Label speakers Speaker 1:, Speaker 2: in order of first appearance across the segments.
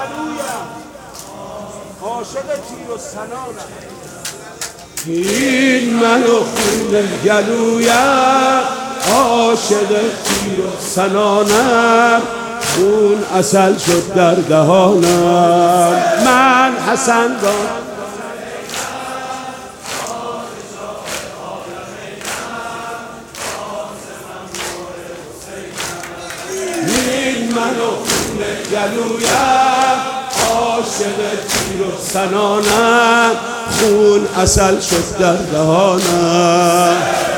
Speaker 1: گلویم عاشق تیر و سنانم.
Speaker 2: این من و خون گلویم عاشق تیر و سنانم، خون عسل شد در دهانم. من حسن را این من و خون گلویم عاشق تیر و سنانم، خون عسل شد در دهانم.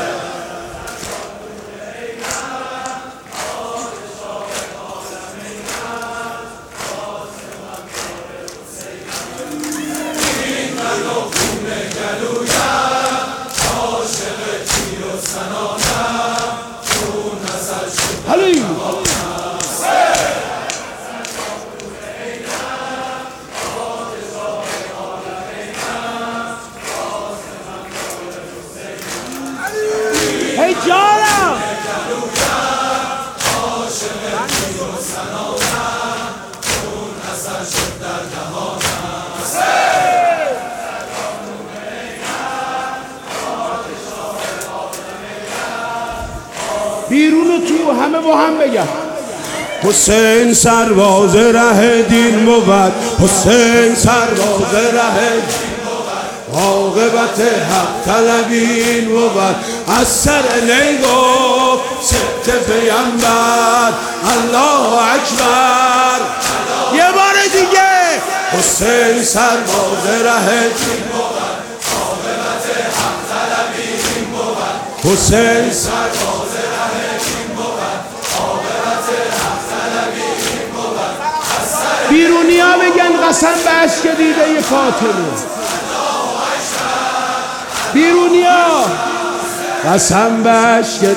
Speaker 1: هی جانم بیرون و تو همه با هم بگم
Speaker 2: حسین سرباز ره دین بود، حسین سرباز ره دین بود، عاقبت حق طلبین بود. از سر نیگو سبت پیامبر الله اکبر. یه بار دیگه حسین سرباز ره دین بود، عاقبت حق طلبین بود. حسین سرباز
Speaker 1: بیرونیا بگن قسم به اشک دیده فاطمه. بیرونیا
Speaker 2: قسم به اشک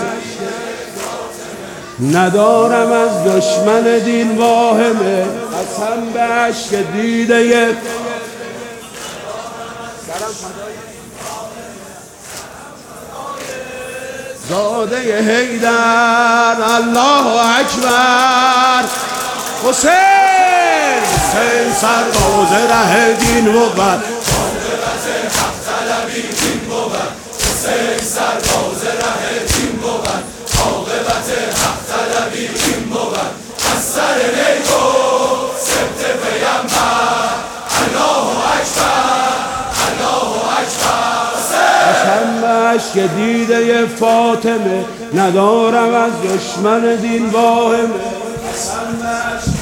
Speaker 2: ندارم از دشمن دین واهمه، قسم به اشک دیده زاده حیدر الله اکبر. حسین سرباز ره دین بود، عاقبت حق طلبین بود. حسین سرباز ره دین بود، عاقبت حق طلبین بود. از سر نیگو سبت پیامبر الله اکبر الله اکبر. قسم به اشک دیده فاطمه ندارم از دشمن دین واهمه، قسم به اشک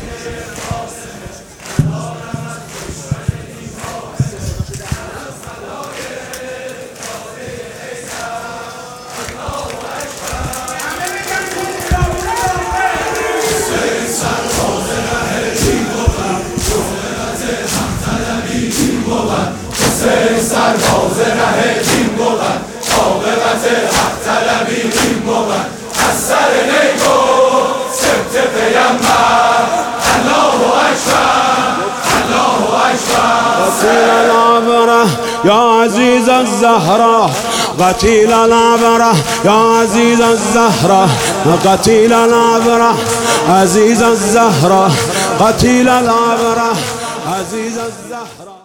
Speaker 2: سرباز ره دین بود، عاقبت حق طلبین بود. از سر نیگو سبت پیامبر الله اکبر الله اکبر. قتیل الابره یا عزیز الزهرا، قتیل الابره یا عزیز الزهرا، قتیل الابره عزیز الزهرا، قتیل الابره عزیز الزهرا.